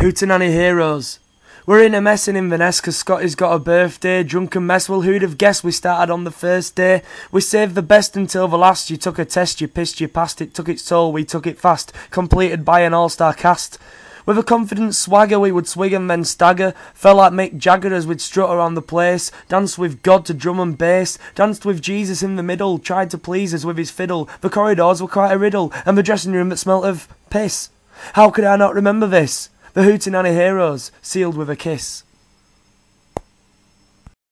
Hootenanny heroes. We're in a mess in Inverness 'cause Scotty's got a birthday. Drunken mess, well who'd have guessed we started on the first day. We saved the best until the last. You took a test, you pissed, you passed. It took its toll, we took it fast. Completed by an all-star cast. With a confident swagger we would swig and then stagger. Felt like Mick Jagger as we'd strut around the place. Danced with God to drum and bass. Danced with Jesus in the middle. Tried to please us with his fiddle. The corridors were quite a riddle. And the dressing room that smelt of piss. How could I not remember this? The Hootenanny heroes, sealed with a kiss.